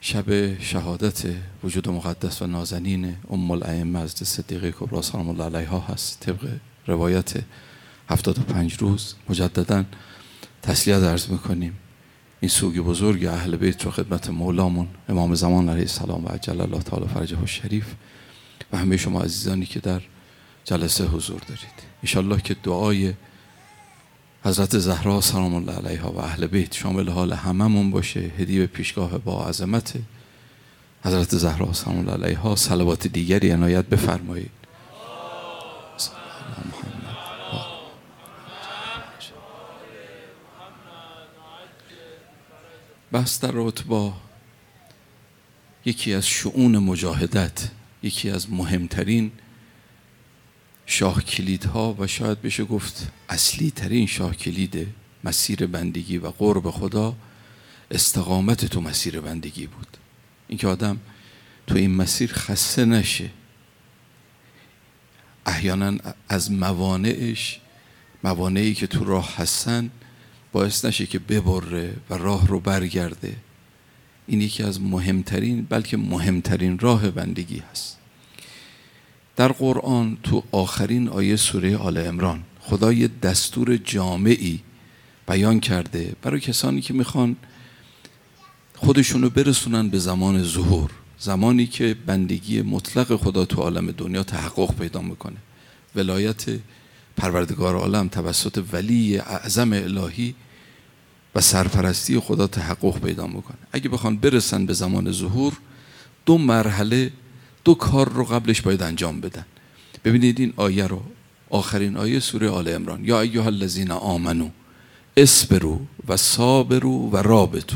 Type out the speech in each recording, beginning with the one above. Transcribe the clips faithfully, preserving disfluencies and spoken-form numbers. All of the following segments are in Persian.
شب شهادت وجود مقدس و نازنین ام الائمه حضرت صدیقه کبری سلام الله علیها هست. طبق روایت هفتاد و پنج روز مجددا تسلیت عرض میکنیم این سوگ بزرگ اهل بیت رو خدمت مولامون امام زمان علیه السلام و عجل الله تعالی فرجه الشریف و همه شما عزیزانی که در جلسه حضور دارید. انشالله که دعای حضرت زهرا سلام الله علیها و اهل بیت شامل حال هممون باشه. هدیه به پیشگاه با عظمت حضرت زهرا سلام الله علیها صلوات دیگری عنایت بفرمایید. بحث در رابطه با یکی از شؤون مجاهدت، یکی از مهمترین شاه کلیدها و شاید بشه گفت اصلی ترین شاه کلید مسیر بندگی و قرب خدا، استقامت تو مسیر بندگی بود. اینکه آدم تو این مسیر خسته نشه، احیانا از موانعش موانعی که تو راه هستن باعث نشه که ببره و راه رو برگرده. این یکی از مهمترین بلکه مهمترین راه بندگی هست. در قرآن تو آخرین آیه سوره آل عمران خدا یه دستور جامعی بیان کرده برای کسانی که میخوان خودشونو برسونن به زمان ظهور، زمانی که بندگی مطلق خدا تو عالم دنیا تحقق پیدا میکنه، ولایت پروردگار عالم توسط ولی اعظم الهی و سرپرستی خدا تحقق پیدا میکنه. اگه بخوان برسن به زمان ظهور، دو مرحله دو کار رو قبلش باید انجام بدن. ببینید این آیه رو، آخرین آیه سوره آل عمران، یا ایها الذین آمنو اصبروا و صابروا و رابطوا.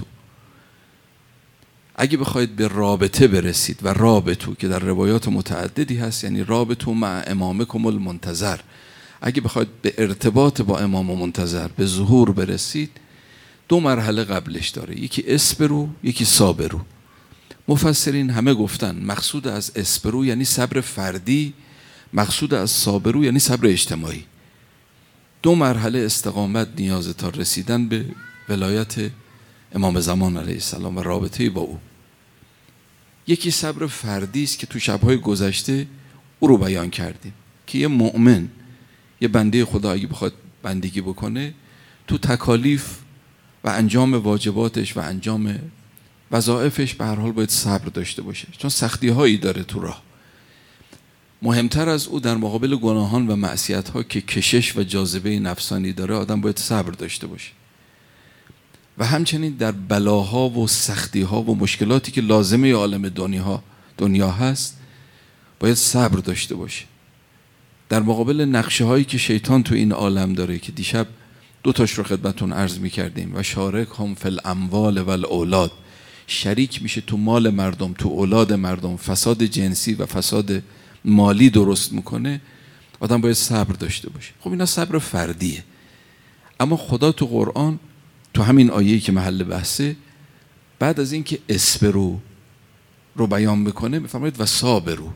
اگه بخواید به رابطه برسید و رابطو که در روایات متعددی هست، یعنی رابطو مع امامکم المنتظر، اگه بخواید به ارتباط با امام منتظر به ظهور برسید، دو مرحله قبلش داره، یکی اصبروا یکی صابروا. مفسرین همه گفتن مقصود از اصبروا یعنی صبر فردی، مقصود از صابروا یعنی صبر اجتماعی. دو مرحله استقامت نیازه تا رسیدن به ولایت امام زمان علیه السلام و رابطه با او. یکی صبر فردی است که تو شب‌های گذشته او رو بیان کردیم که یه مؤمن، یه بنده خدا اگه بخواد بندگی بکنه، تو تکالیف و انجام واجباتش و انجام وظایفش به هر حال باید صبر داشته باشه، چون سختی هایی داره تو راه. مهمتر از او در مقابل گناهان و معصیت ها که کشش و جاذبه نفسانی داره، آدم باید صبر داشته باشه. و همچنین در بلاها و سختی ها و مشکلاتی که لازمه عالم دنیا دنیا هست باید صبر داشته باشه. در مقابل نقشه هایی که شیطان تو این عالم داره که دیشب دو تاش رو خدمتون عرض می کردیم، و شارک هم فی الاموال و الاولاد، شریک میشه تو مال مردم، تو اولاد مردم، فساد جنسی و فساد مالی درست میکنه، آدم باید صبر داشته باشه. خب اینا صبر فردیه. اما خدا تو قرآن تو همین آیه‌ای که محل بحثه، بعد از اینکه اصبروا رو بیان میکنه میفرماید و صابروا.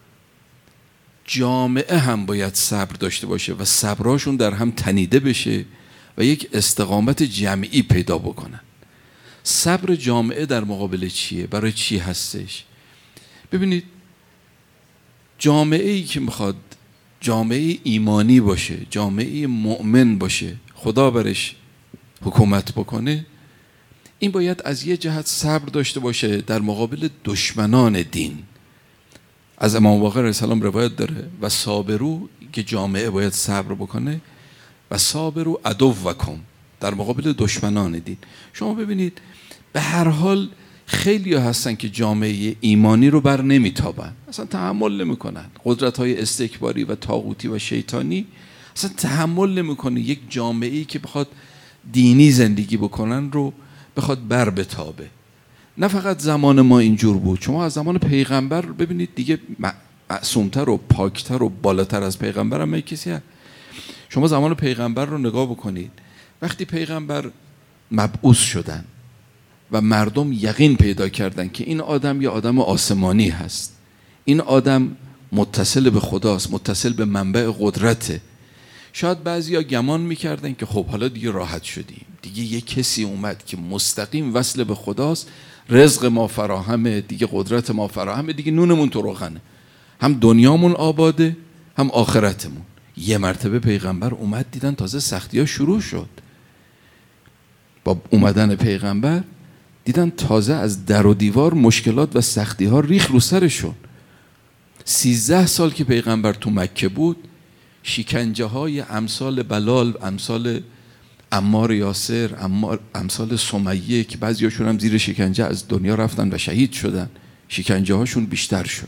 جامعه هم باید صبر داشته باشه و صبراشون در هم تنیده بشه و یک استقامت جمعی پیدا بکنن. صبر جامعه در مقابل چیه؟ برای چی هستش؟ ببینید، جامعه‌ای که میخواد جامعه ایمانی باشه، جامعه مؤمن باشه، خدا برش حکومت بکنه، این باید از یه جهت صبر داشته باشه در مقابل دشمنان دین. از امام باقر علیه السلام روایت داره و صابرو، که جامعه باید صبر بکنه، و صابرو عدوکم، در مقابل دشمنان دین. شما ببینید به هر حال خیلی هستن که جامعه ایمانی رو بر نمیتابن، اصلا تحمل نمیکنن. قدرت های استکباری و طاغوتی و شیطانی اصلا تحمل نمیکنه یک جامعه‌ای که بخواد دینی زندگی بکنن رو بخواد بر بتابه. نه فقط زمان ما اینجور بود، شما از زمان پیغمبر ببینید دیگه معصومتر و پاکتر و بالاتر از پیغمبر هم کسی هست. شما زمان پیغمبر رو نگاه بکنید، وقتی پیغمبر مبعوث شدن و مردم یقین پیدا کردن که این آدم یه آدم آسمانی هست، این آدم متصل به خداست، متصل به منبع قدرته، شاید بعضیا گمان میکردن که خب حالا دیگه راحت شدیم، دیگه یه کسی اومد که مستقیم وصل به خداست، رزق ما فراهمه دیگه، قدرت ما فراهمه دیگه، نونمون تو روغنه، هم دنیامون آباده هم آخرتمون. یه مرتبه پیغمبر اومد دیدن تازه سختی ها شروع شد. با اومدن پیغمبر دیدن تازه از در و دیوار مشکلات و سختی ها ریخ رو سرشون. سیزده سال که پیغمبر تو مکه بود، شکنجه های امثال بلال، امثال عمار یاسر، امثال سمیه که بعضی هاشون هم زیر شکنجه از دنیا رفتن و شهید شدن، شکنجه هاشون بیشتر شد.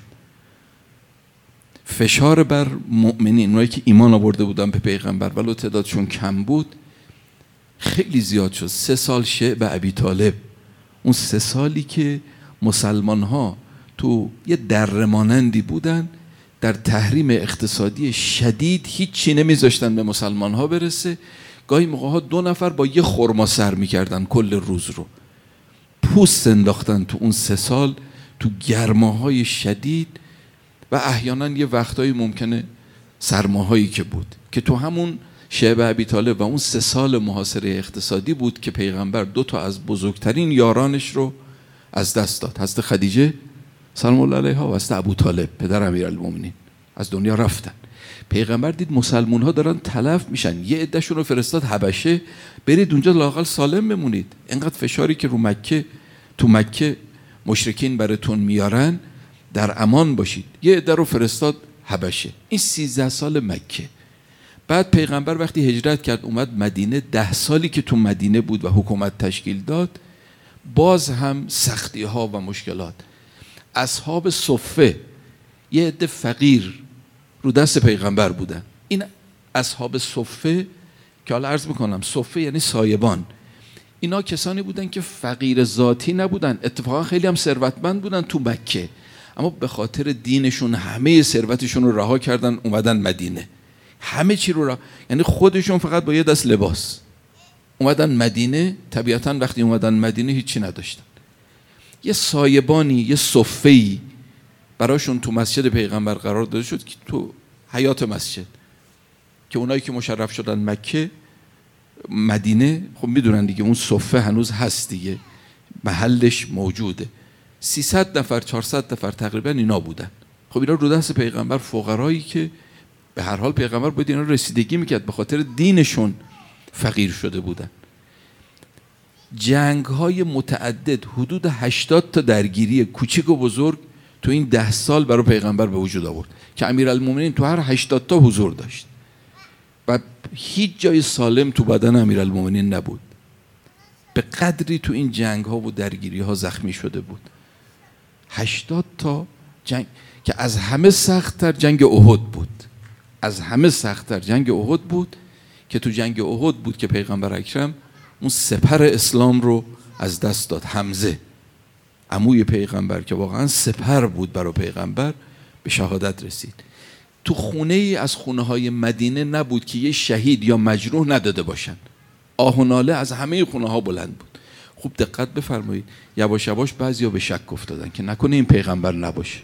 فشار بر مؤمنین، اونایی که ایمان آورده بودن به پیغمبر ولو تعدادشون کم بود، خیلی زیاد شد. سه سال شعب ابی طالب، اون سه سالی که مسلمان ها تو یه دره مانندی بودن، در تحریم اقتصادی شدید هیچی نمیذاشتن به مسلمان ها برسه. گاهی موقع ها دو نفر با یه خرما سر میکردن کل روز رو. پوست انداختن تو اون سه سال، تو گرماهای شدید و احیانا یه وقتایی ممکنه سرماهایی که بود، که تو همون شعب ابی طالب و اون سه سال محاصره اقتصادی بود که پیغمبر دو تا از بزرگترین یارانش رو از دست داد. حضرت خدیجه سلام الله علیها و حضرت ابو طالب پدر امیرالمومنین از دنیا رفتن. پیغمبر دید مسلمون ها دارن تلف میشن، یه عدهشون رو فرستاد حبشه، برید اونجا لااقل سالم بمونید، اینقدر فشاری که رو مکه تو مکه مشرکین براتون میارن در امان باشید. یه عده رو فرستاد حبشه. این سیزده سال مکه. بعد پیغمبر وقتی هجرت کرد اومد مدینه، ده سالی که تو مدینه بود و حکومت تشکیل داد، باز هم سختی ها و مشکلات. اصحاب صفه یه عده فقیر رو دست پیغمبر بودن. این اصحاب صفه که حالا عرض میکنم، صفه یعنی سایبان، اینا کسانی بودن که فقیر ذاتی نبودن، اتفاقا خیلی هم ثروتمند بودن تو مکه، اما به خاطر دینشون همه ثروتشون رو رها کردن اومدن مدینه. همه چی رو رها، یعنی خودشون فقط با یه دست لباس اومدن مدینه. طبیعتا وقتی اومدن مدینه هیچی نداشتن. یه سایبانی، یه صفه‌ای براشون تو مسجد پیغمبر قرار داده شد که تو حیات مسجد، که اونایی که مشرف شدن مکه مدینه خب میدونن دیگه اون صفه هنوز هست دیگه، محلش موجوده. سیصد نفر چهارصد نفر تقریبا اینا بودن. خب اینا رو دست پیغمبر، فقرایی که به هر حال پیغمبر باید اینا رسیدگی میکرد، به خاطر دینشون فقیر شده بودن. جنگ های متعدد، حدود هشتاد تا درگیری کوچیک و بزرگ تو این ده سال برای پیغمبر به وجود آورد که امیرالمومنین تو هر هشتاد تا حضور داشت و هیچ جای سالم تو بدن امیرالمومنین نبود. به قدری تو این جنگ ها و درگیری ها زخمی شده بود. هشتاد تا جنگ که از همه سخت‌تر جنگ احد بود. از همه سخت‌تر جنگ احد بود که تو جنگ احد بود که پیغمبر اکرم اون سپر اسلام رو از دست داد. حمزه عموی پیغمبر که واقعا سپر بود برای پیغمبر، به شهادت رسید. تو خونه ای از خونه های مدینه نبود که یه شهید یا مجروح نداده باشن. آه و ناله از همه خونه ها بلند بود. خوب دقت بفرمایید، یواش یواش بعضیا به شک افتادن که نکنه این پیغمبر نباشه.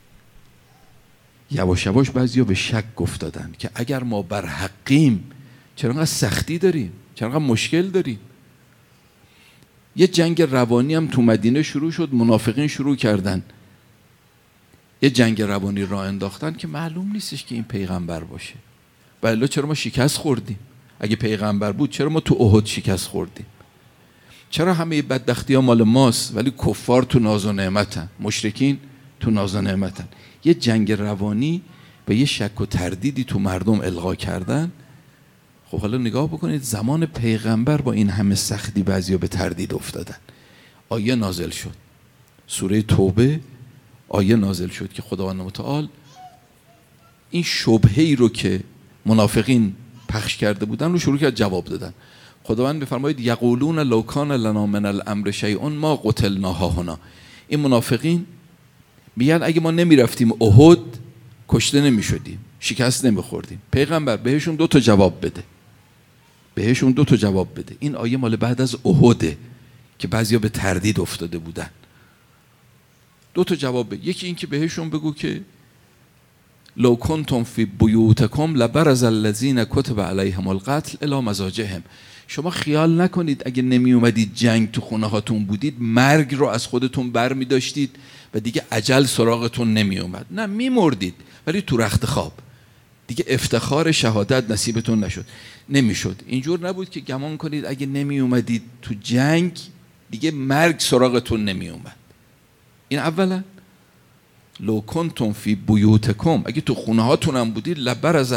یواش یواش بعضیا به شک افتادن که اگر ما بر حقیم چرا انقدر سختی داریم، چرا انقدر مشکل داریم. یه جنگ روانی هم تو مدینه شروع شد، منافقین شروع کردن یه جنگ روانی راه انداختن که معلوم نیستش که این پیغمبر باشه. ولی چرا ما شکست خوردیم؟ اگه پیغمبر بود چرا ما تو احد شکست خوردیم؟ چرا همه بدبختی ها مال ماست ولی کفار تو ناز و نعمتن، مشرکین تو ناز و نعمتن؟ یه جنگ روانی و یه شک و تردیدی تو مردم القا کردن. خب حالا نگاه بکنید، زمان پیغمبر با این همه سختی بعضیا به تردید افتادن. آیه نازل شد، سوره توبه آیه نازل شد که خداوند متعال این شبهه‌ای رو که منافقین پخش کرده بودن رو شروع کرد جواب دادن. خداوند بفرمایید یقولون لو کان لنا من الامر شیء ما قتلنا هاهنا. این منافقین میگن اگه ما نمیرفتیم احد کشته نمیشدیم، شکست نمیخوردیم. پیغمبر بهشون دو تا جواب بده، بهشون دو تا جواب بده. این آیه مال بعد از احده که بعضیا به تردید افتاده بودن. دو تا جواب بده. یکی این که بهشون بگو که لو کنتم فی بیوتکم لبرز الذین کتب علیهم القتل الی مضاجعهم. شما خیال نکنید اگه نمی اومدید جنگ تو خونه هاتون بودید مرگ رو از خودتون بر می داشتید و دیگه اجل سراغتون نمی اومد. نه، می مردید ولی تو رخت خواب، دیگه افتخار شهادت نصیبتون نشد نمیشد. اینجور نبود که گمان کنید اگه نمی اومدید تو جنگ دیگه مرگ سراغتون نمی اومد. این اولا. لو کنتم فی بیوتکم، اگه تو خونه هاتون هم بودید لبرز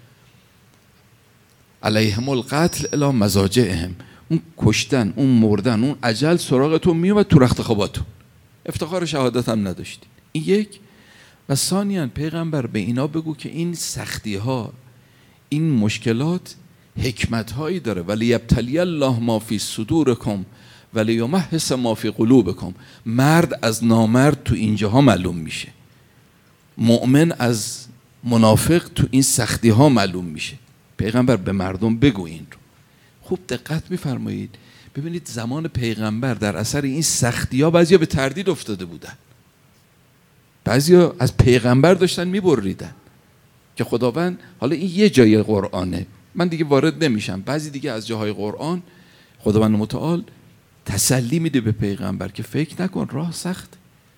علیهم القتل الی مضاجعهم، اون کشتن، اون مردن، اون اجل سراغتون می اومد تو رخت خواباتون، افتخار شهادت هم نداشتید. این یک. و ثانیاً پیغمبر به اینا بگو که این سختی ها، این مشکلات حکمت هایی داره. ولی یبتلی الله ما فی صدورکم ولی یمحص ما فی قلوبکم. مرد از نامرد تو اینجاها معلوم میشه، مؤمن از منافق تو این سختی ها معلوم میشه. پیغمبر به مردم بگو این رو. خوب دقت میفرمایید، ببینید زمان پیغمبر در اثر این سختی ها بعضیا به تردید افتاده بودن، بعضیا از پیغمبر داشتن میبریدن که خداوند، حالا این یه جای قرآنه من دیگه وارد نمیشم، بعضی دیگه از جاهای قرآن خداوند متعال تسلی میده به پیغمبر که فکر نکن راه سخت،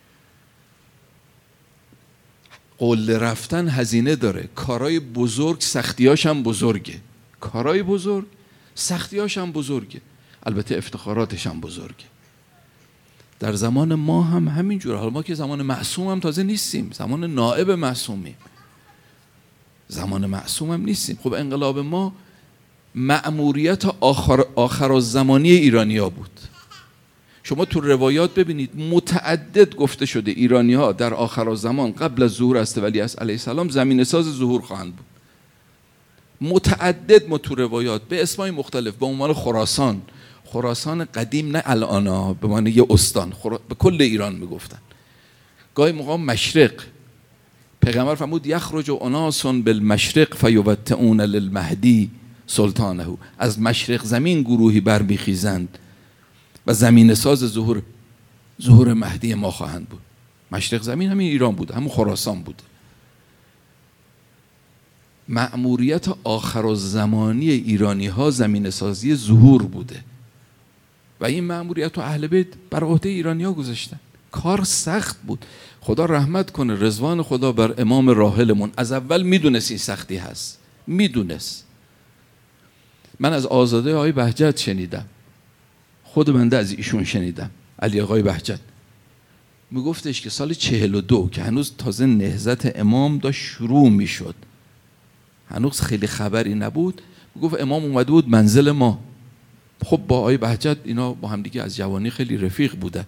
قله رفتن هزینه داره، کارهای بزرگ سختیاش هم بزرگه، کارهای بزرگ سختیاش هم بزرگه، البته افتخاراتش هم بزرگه. در زمان ما هم همینجوره. حالا ما که زمان معصوم هم تازه نیستیم، زمان نائب معصومیم، زمان معصوم هم نیستیم. خب انقلاب ما مأموریت آخر آخر الزمانی ایرانی‌ها بود. شما تو روایات ببینید متعدد گفته شده ایرانی‌ها در آخر الزمان قبل از ظهور است ولی از علیه السلام زمین ساز ظهور خواهند بود. متعدد ما تو روایات به اسمای مختلف به عنوان خراسان، خراسان قدیم نه الان، به معنی یه استان، خرا... به کل ایران میگفتن. گاهی موقع مشرق، پیغمبر فرمود یخرج اناس بالمشرق فیوطئون للمهدی سلطانه، از مشرق زمین گروهی برمیخیزند و زمین ساز ظهور ظهور مهدی ما خواهند بود. مشرق زمین همین ایران بود، همون خراسان بود. مأموریت آخر الزمانی ایرانی ها زمین سازی ظهور بوده و این مأموریت رو اهل بیت بر عهده ایرانی ها گذاشتن. کار سخت بود. خدا رحمت کنه، رضوان خدا بر امام راحلمون، از اول میدونست این سختی هست، میدونست. من از آزاده آقای بهجت شنیدم، خود بنده از ایشون شنیدم، علی آقای بهجت میگفتش که سال چهل و دو که هنوز تازه نهضت امام داشت شروع میشد، هنوز خیلی خبری نبود، میگفت امام اومده بود منزل ما. خب با آقای بهجت اینا با هم دیگه از جوانی خیلی رفیق بودن.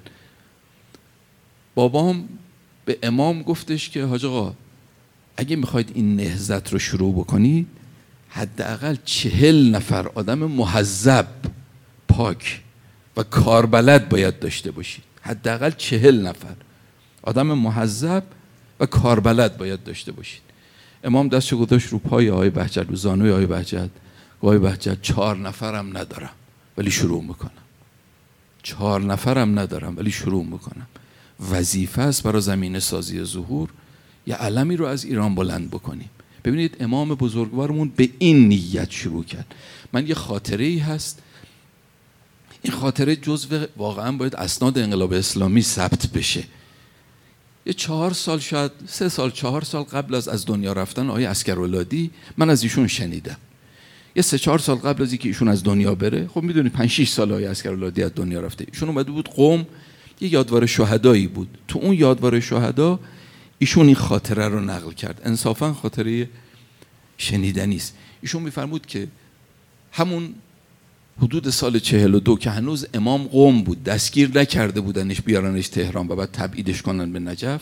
بابام به امام گفتش که حاج آقا اگه میخواید این نهضت رو شروع بکنید حداقل چهل نفر آدم مهذب، پاک و کاربلد باید داشته باشید. حداقل چهل نفر آدم مهذب و کاربلد باید داشته باشید. امام دستشو گذاشت رو پای آقای بهجت، رو زانوی آقای بهجت. آقای بهجت چهار نفرم ندارم ولی شروع میکنم، چهار نفرم ندارم ولی شروع میکنم. وظیفه است برای زمینه سازی ظهور یه علمی رو از ایران بلند بکنیم. ببینید امام بزرگوارمون به این نیت شروع کرد. من یه خاطره ای هست، این خاطره جزو واقعا باید اسناد انقلاب اسلامی ثبت بشه. یه چهار سال، شاید سه سال چهار سال قبل از از دنیا رفتن آقای عسکرولادی من از ایشون شنیدم. یه سه چهار سال قبل از اینکه ایشون از دنیا بره، خب میدونید پنج شش سال آقای عسکرولادی از دنیا رفته، ایشون اومده بود قم، یه یادوار شهدایی بود. تو اون یادوار شهدا ایشون این خاطره رو نقل کرد. انصافا خاطره شنیدنی است. ایشون میفرمود که همون حدود سال چهل و دو که هنوز امام قم بود، دستگیر نکرده بودنش بیارنش تهران و بعد تبعیدش کنن به نجف،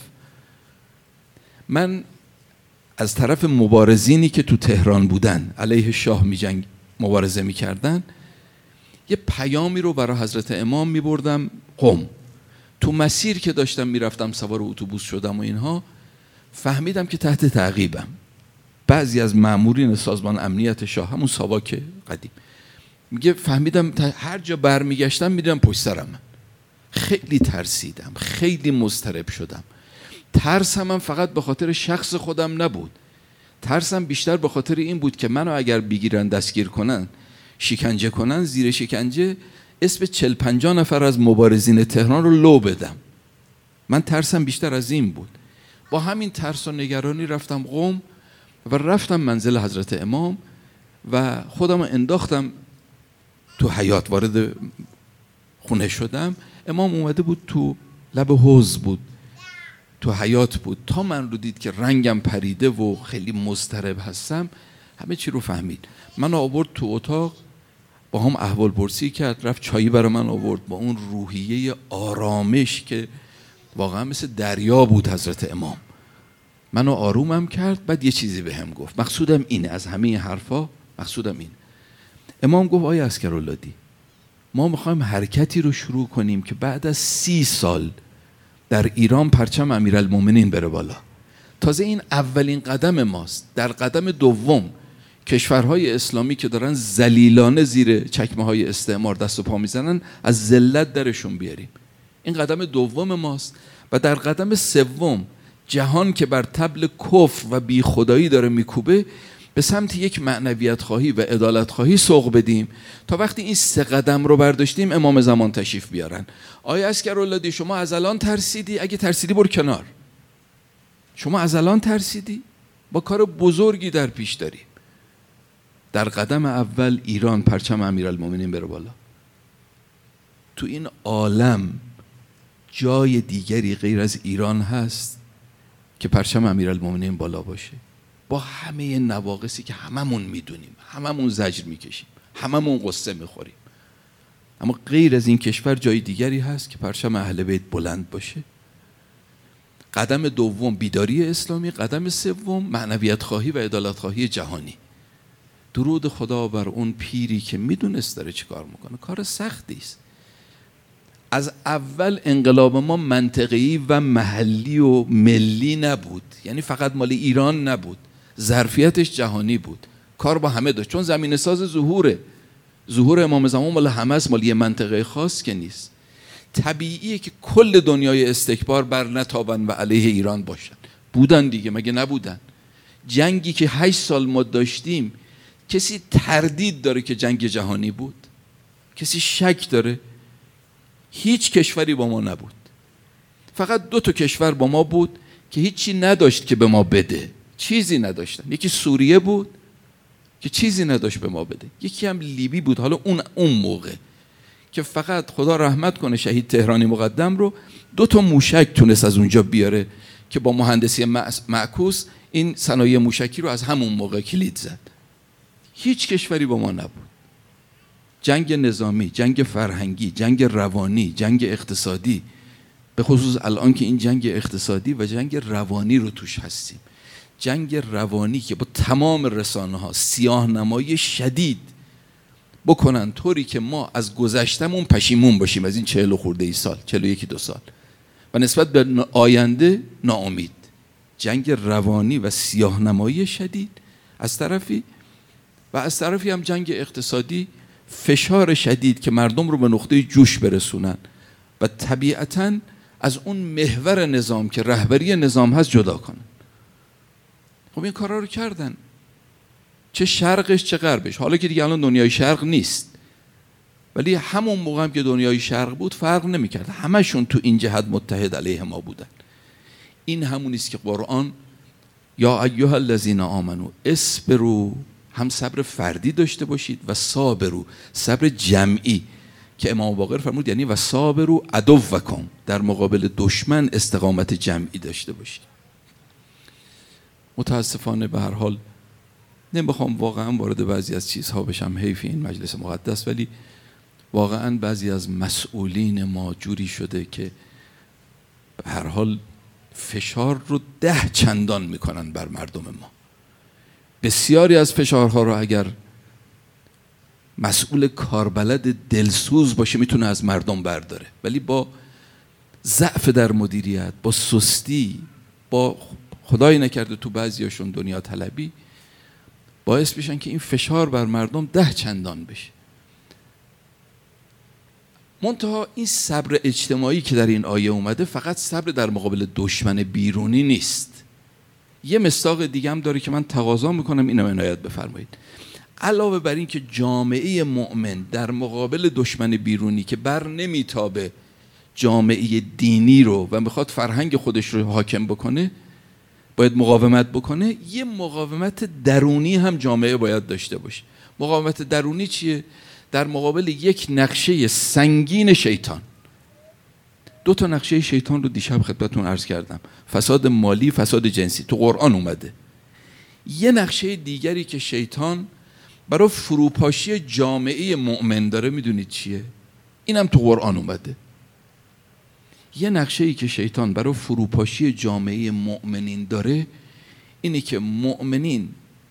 من از طرف مبارزینی که تو تهران بودن علیه شاه می جنگ مبارزه می کردن یه پیامی رو برای حضرت امام می بردم قم. تو مسیر که داشتم می رفتم سوار اتوبوس شدم و اینها، فهمیدم که تحت تعقیبم. بعضی از مامورین سازمان امنیت شاه، همون ساواک قدیم، میگه فهمیدم هر جا برمیگشتم میدیدم پشت سرم. خیلی ترسیدم، خیلی مضطرب شدم. ترسم من فقط به خاطر شخص خودم نبود، ترسم بیشتر به خاطر این بود که منو اگر بگیرن دستگیر کنن، شکنجه کنن، زیر شکنجه اسم چل پنجاه نفر از مبارزین تهران رو لو بدم. من ترسم بیشتر از این بود. با همین ترس و نگرانی رفتم قم و رفتم منزل حضرت امام و خودم انداختم تو حیاط، وارد خونه شدم. امام اومده بود، تو لب حوض بود، تو حیاط بود. تا من رو دید که رنگم پریده و خیلی مضطرب هستم، همه چی رو فهمید. من آورد تو اتاق، با هم احوال پرسی کرد، رفت چایی برای من آورد با اون روحیه آرامش که واقعا مثل دریا بود. حضرت امام منو آرومم کرد. بعد یه چیزی به هم گفت، مقصودم اینه از همه این حرفا، مقصودم اینه. امام گفت آیا عسکراللادی، ما میخوایم حرکتی رو شروع کنیم که بعد از سی سال در ایران پرچم امیرالمومنین بره بالا. تازه این اولین قدم ماست. در قدم دوم کشورهای اسلامی که دارن ذلیلانه زیر چکمه های استعمار دست و پا میزنن، از ذلت درشون بیاریم. این قدم دوم ماست. و در قدم سوم جهان که بر طبل کفر و بی خدایی داره میکوبه، به سمت یک معنویت خواهی و عدالت خواهی سوق بدیم تا وقتی این سه قدم رو برداشتیم امام زمان تشریف بیارن. آیا عسکراللادی شما از الان ترسیدی؟ اگه ترسیدی برو کنار. شما از الان ترسیدی؟ با کار بزرگی در پیش داریم. در قدم اول ایران پرچم امیرالمومنین بره بالا. تو این عالم جای دیگری غیر از ایران هست که پرچم امیرالمومنین بالا باشه؟ با همه نواقصی که هممون میدونیم، هممون زجر میکشیم، هممون قصه میخوریم، اما غیر از این کشور جای دیگری هست که پرچم اهل بیت بلند باشه؟ قدم دوم بیداری اسلامی، قدم سوم معنویت خواهی و عدالت خواهی جهانی. درود خدا بر اون پیری که میدونست داره چی کار میکنه. کار سختی است. از اول انقلاب ما منطقه‌ای و محلی و ملی نبود، یعنی فقط مال ایران نبود، ظرفیتش جهانی بود. کار با همه داشت، چون زمین ساز ظهوره. ظهور امام زمان مال همه است، مال یه منطقه خاص که نیست. طبیعیه که کل دنیای استکبار بر نتابن و علیه ایران باشن. بودن دیگه، مگه نبودن؟ جنگی که هشت سال ما داشتیم، کسی تردید داره که جنگ جهانی بود؟ کسی شک داره؟ هیچ کشوری با ما نبود. فقط دو تا کشور با ما بود که هیچی نداشت که به ما بده، چیزی نداشتن. یکی سوریه بود که چیزی نداشت به ما بده، یکی هم لیبی بود. حالا اون اون موقع که فقط خدا رحمت کنه شهید تهرانی مقدم رو، دو تا موشک تونست از اونجا بیاره که با مهندسی معکوس این صنایع موشکی رو از همون موقع کلید زد. هیچ کشوری با ما نبود. جنگ نظامی، جنگ فرهنگی، جنگ روانی، جنگ اقتصادی، به خصوص الان که این جنگ اقتصادی و جنگ روانی رو توش هستیم. جنگ روانی که با تمام رسانه ها سیاه نمایی شدید بکنن طوری که ما از گذشتمون پشیمون باشیم، از این چهل و خورده ای سال، چهل و یکی دو سال، و نسبت به آینده ناامید. جنگ روانی و سیاه نمایی شدید از طرفی، و از طرفی هم جنگ اقتصادی، فشار شدید که مردم رو به نقطه جوش برسونن و طبیعتاً از اون محور نظام که رهبری نظام هست جدا کنن. خب این کارا رو کردن، چه شرقش چه غربش. حالا که دیگه الان دنیای شرق نیست، ولی همون موقع هم که دنیای شرق بود فرق نمی‌کرد، همشون تو این جهت متحد علیه ما بودن. این همون است که قرآن یا ایها الذین آمنو اصبروا، هم صبر فردی داشته باشید و صابرو، صبر جمعی که امام باقر فرمود، یعنی و صابرو عدوکم، در مقابل دشمن استقامت جمعی داشته باشید. متاسفانه به هر حال نمیخوام واقعا وارد بعضی از چیزها بشم، حیف این مجلس مقدس، ولی واقعا بعضی از مسئولین ما جوری شده که به هر حال فشار رو ده چندان میکنن بر مردم ما. بسیاری از فشارها رو اگر مسئول کاربلد دلسوز باشه میتونه از مردم برداره، ولی با ضعف در مدیریت، با سستی، با خدای نکرده تو بعضیاشون دنیا طلبی، باعث بشن که این فشار بر مردم ده چندان بشه. منتها این صبر اجتماعی که در این آیه اومده فقط صبر در مقابل دشمن بیرونی نیست. یه مصداق دیگه هم داره که من تقاضا میکنم اینو عنایت بفرمایید. علاوه بر این که جامعه مؤمن در مقابل دشمن بیرونی که بر نمیتابه جامعه دینی رو و میخواد فرهنگ خودش رو حاکم بکنه باید مقاومت بکنه، یه مقاومت درونی هم جامعه باید داشته باشه. مقاومت درونی چیه؟ در مقابل یک نقشه سنگین شیطان. دو تا نقشه شیطان رو دیشب خدمتتون عرض کردم، فساد مالی، فساد جنسی، تو قرآن اومده. یه نقشه دیگری که شیطان برای فروپاشی جامعه مؤمن داره، میدونید چیه؟ اینم تو قرآن اومده. یه نقشه‌ای که شیطان برای فروپاشی جامعه مؤمنین داره اینه که مؤمنین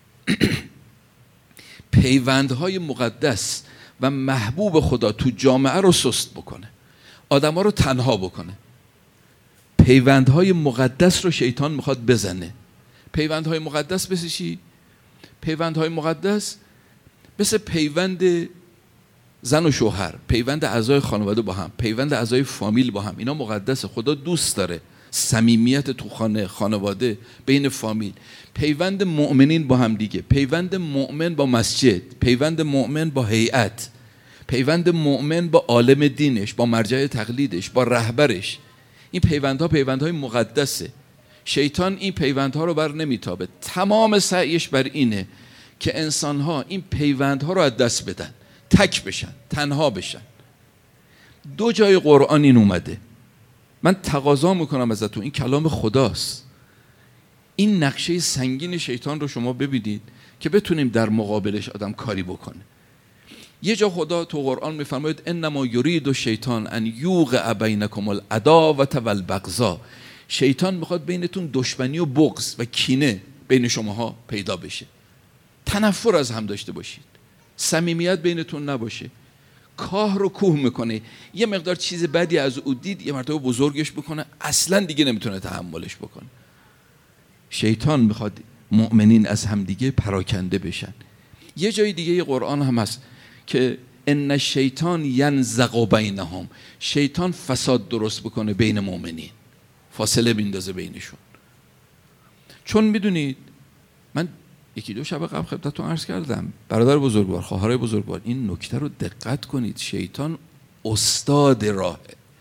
پیوندهای مقدس و محبوب خدا تو جامعه رو سست بکنه، آدم‌ها رو تنها بکنه. پیوندهای مقدس رو شیطان میخواد بزنه. پیوندهای مقدس مثل چی؟ پیوندهای مقدس مثل پیوند زن و شوهر، پیوند اعضای خانواده با هم، پیوند اعضای فامیل با هم. اینا مقدسه، خدا دوست داره صمیمیت تو خانه، خانواده، بین فامیل. پیوند مؤمنین با هم دیگه، پیوند مؤمن با مسجد، پیوند مؤمن با هیئت، پیوند مؤمن با عالم دینش، با مرجع تقلیدش، با رهبرش. این پیوندها پیوندهای مقدسه. شیطان این پیوندها رو بر نمیتابه. تمام سعیش بر اینه که انسانها این پیوندها رو از دست بدن، تک بشن، تنها بشن. دو جای قرآن این اومده. من تقاضا میکنم ازتون، این کلام خداست. این نقشه سنگین شیطان رو شما ببینید که بتونیم در مقابلش آدم کاری بکنه. یه جا خدا تو قرآن میفرماید انما یرید الشیطان ان یوقع بینکم العداوة والبغضاء. شیطان میخواد بینتون دشمنی و بغض و کینه بین شماها پیدا بشه، تنفر از هم داشته باشید، صمیمیت بینتون نباشه. کاه رو کوه میکنه. یه مقدار چیز بدی از او دید، یه مرتبه بزرگش بکنه، اصلا دیگه نمیتونه تحملش بکنه. شیطان میخواد مؤمنین از هم دیگه پراکنده بشن. یه جای دیگه قرآن هم هست که ان الشیطان ینزغ بینهم، شیطان فساد درست بکنه بین مؤمنین، فاصله بیندازه بینشون. چون میدونید من یکی دو شب قبل خدمتتون عرض کردم، برادر بزرگوار، خواهرای بزرگوار، این نکته رو دقت کنید. شیطان استاد راهه.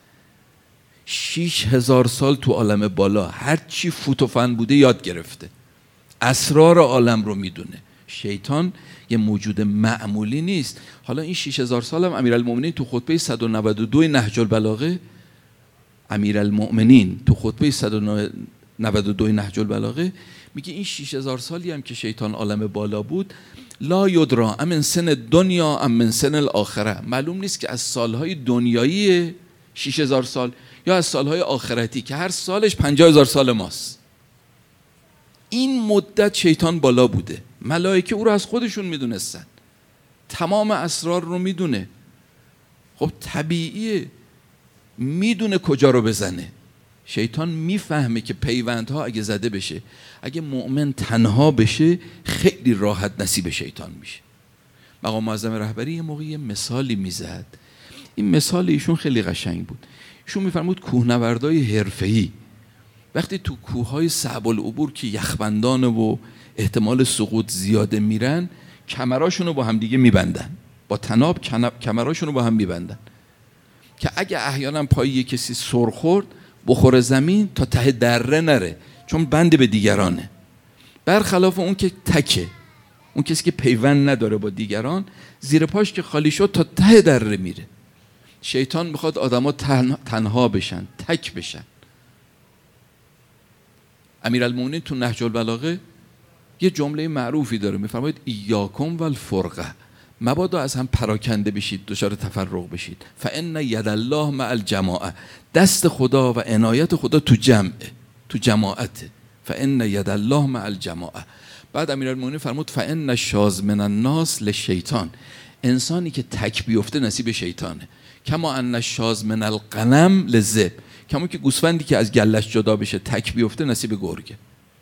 شیش هزار سال تو عالم بالا هر چی فوت و فن بوده یاد گرفته، اسرار عالم رو میدونه. شیطان یه موجود معمولی نیست. حالا این شیش هزار سال هم امیرالمومنین تو خطبه صد و نود و دو نهج البلاغه، امیرالمومنین تو خطبه صد و نود و دو نهج البلاغه میگه این شیش هزار سالی هم که شیطان عالم بالا بود، لا یدرا ام من سن دنیا ام من سن الاخره، معلوم نیست که از سالهای دنیایی شیش هزار سال یا از سالهای آخرتی که هر سالش پنجاه هزار سال ماست. این مدت شیطان بالا بوده. ملائکه او رو از خودشون میدونستن، تمام اسرار رو میدونه. خب طبیعیه، میدونه کجا رو بزنه. شیطان میفهمه که پیوندها اگه زده بشه، اگه مؤمن تنها بشه، خیلی راحت نصیب شیطان میشه. مقام معظم رهبری یه موقعی مثالی میزد. این مثال ایشون خیلی قشنگ بود. ایشون میفرمود کوهنوردای حرفه‌ای وقتی تو کوههای صعب العبور که یخبندان و احتمال سقوط زیاده میرن، کمراشون رو با هم دیگه میبندن، با تناب کمراشون رو با هم میبندن که اگه احیانا پای کسی سر خورد بخوره زمین تا ته دره نره، چون بند به دیگرانه. برخلاف اون که تکه، اون کسی که پیوند نداره با دیگران، زیر پاش که خالی شد تا ته دره میره. شیطان میخواد آدما تنها بشن، تک بشن. امیرالمومنین تو نهج البلاغه یه جمله معروفی داره، میفرماید ایاکم والفرقه، مبادا از هم پراکنده بشید، دچار تفرق بشید. فان ید الله مع الجماعه، دست خدا و عنایت خدا تو جمعه، تو جماعته. فان ید الله مع الجماعه. بعد امیرالمومنین فرمود فان الشاذ من الناس للشیطان، انسانی که تک بیفته نصیب شیطانه. کما ان الشاذ من الغنم للذئب، کما که گوسفندی که از گلش جدا بشه تک بیفته نصیب گرگه.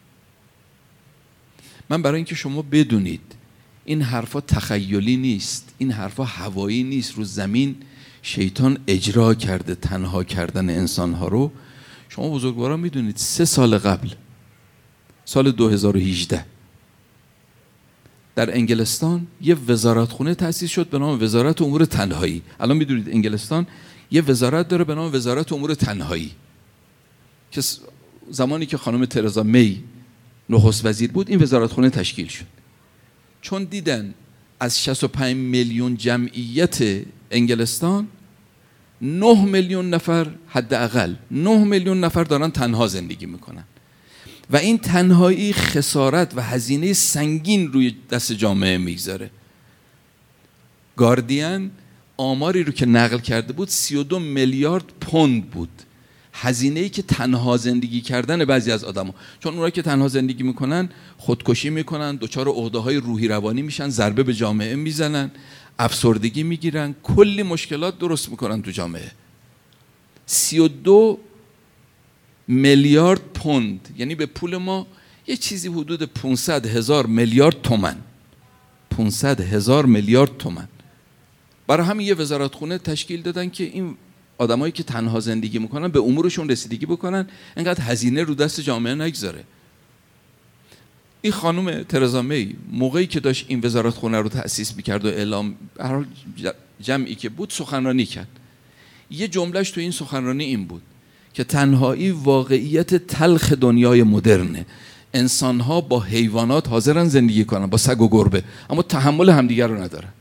من برای اینکه شما بدونید این حرفا تخیلی نیست، این حرفا هوایی نیست، رو زمین شیطان اجرا کرده تنها کردن انسانها رو. شما بزرگواران میدونید سه سال قبل، سال دو هزار و هجده، در انگلستان یه وزارتخونه تأسیس شد به نام وزارت امور تنهایی. الان میدونید انگلستان یه وزارت داره به نام وزارت امور تنهایی که زمانی که خانم ترزا می نخست وزیر بود این وزارتخونه تشکیل شد. چون دیدن از شصت و پنج میلیون جمعیت انگلستان نه میلیون نفر حداقل نه میلیون نفر دارن تنها زندگی میکنن و این تنهایی خسارت و هزینه سنگین روی دست جامعه میگذاره. گاردین آماری رو که نقل کرده بود سی و دو میلیارد پوند بود هزینه‌ای که تنها زندگی کردن بعضی از آدما، چون اونایی که تنها زندگی میکنن خودکشی میکنن، دچار عقده‌های روحی روانی میشن، ضربه به جامعه میزنن، افسردگی میگیرن، کلی مشکلات درست میکنن تو جامعه. سی و دو میلیارد پوند یعنی به پول ما یه چیزی حدود پانصد هزار میلیارد تومان. پانصد هزار میلیارد تومان. برای همین یه وزارتخونه تشکیل دادن که این آدمایی که تنها زندگی میکنن به امورشون رسیدگی بکنن، اینقدر هزینه رو دست جامعه نگذاره. این خانم ترزا می موقعی که داشت این وزارتخونه رو تأسیس میکرد و اعلام هر حال جمعی که بود سخنرانی کرد. یه جملهش تو این سخنرانی این بود که تنهایی واقعیت تلخ دنیای مدرنه. انسان‌ها با حیوانات حاضرن زندگی کنن، با سگ و گربه، اما تحمل همدیگر رو ندارن.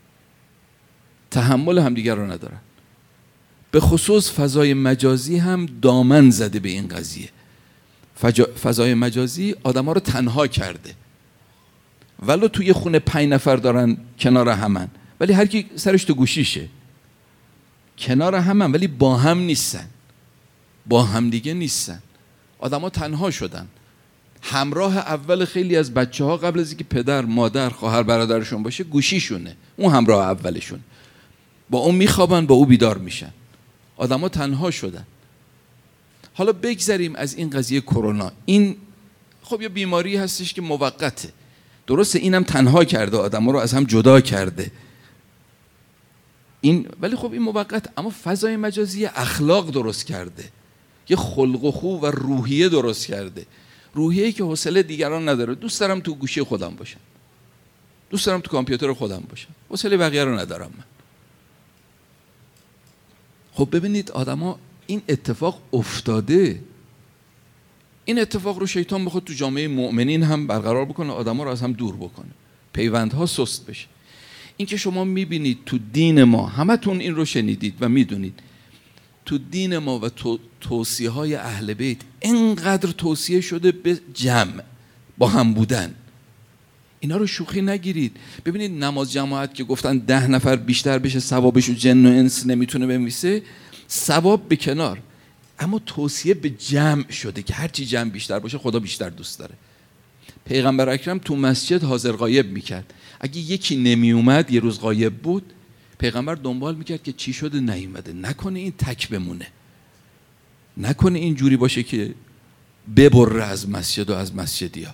تحمل همدیگر رو ندارن. به خصوص فضای مجازی هم دامن زده به این قضیه. فضای مجازی آدم‌ها رو تنها کرده. ولو توی خونه پنج نفر دارن کنار همن، ولی هر کی سرش تو گوشیشه. کنار همن ولی با هم نیستن. با هم دیگه نیستن. آدم‌ها تنها شدن. همراه اول خیلی از بچه‌ها قبل از اینکه پدر، مادر، خواهر، برادرشون باشه گوشیشونه. اون همراه اولشون. با اون میخوابن، با اون بیدار میشن. آدم‌ها تنها شدن. حالا بگذریم از این قضیه کرونا. این خب یه بیماری هستش که موقته. درسته اینم تنها کرده، آدم‌ها رو از هم جدا کرده. این ولی خب این موقت، اما فضای مجازی اخلاق درست کرده. یه خلق و خو و روحیه درست کرده. روحیه‌ای که حوصله دیگران نداره. دوست دارم تو گوشی خودم باشم. دوست دارم تو کامپیوتر خودم باشم. حوصله بقیه رو ندارم من. خب ببینید آدما این اتفاق افتاده. این اتفاق رو شیطان بخواد تو جامعه مؤمنین هم برقرار بکنه، آدما رو از هم دور بکنه، پیوندها سست بشه. این که شما میبینید تو دین ما، همتون این رو شنیدید و میدونید، تو دین ما و تو توصیه های اهل بیت اینقدر توصیه شده به جمع، با هم بودن. اینا رو شوخی نگیرید. ببینید نماز جماعت که گفتن ده نفر بیشتر بشه ثوابش رو جن و انس نمیتونه بنویسه، ثواب به کنار، اما توصیه به جمع شده که هرچی جمع بیشتر باشه خدا بیشتر دوست داره. پیغمبر اکرم تو مسجد حاضر غایب میکرد. اگه یکی نمی اومد، یه روز غایب بود، پیغمبر دنبال میکرد که چی شده نیومده، نکنه این تک بمونه، نکنه این جوری باشه که ببره از مسجد و از مسجدیا.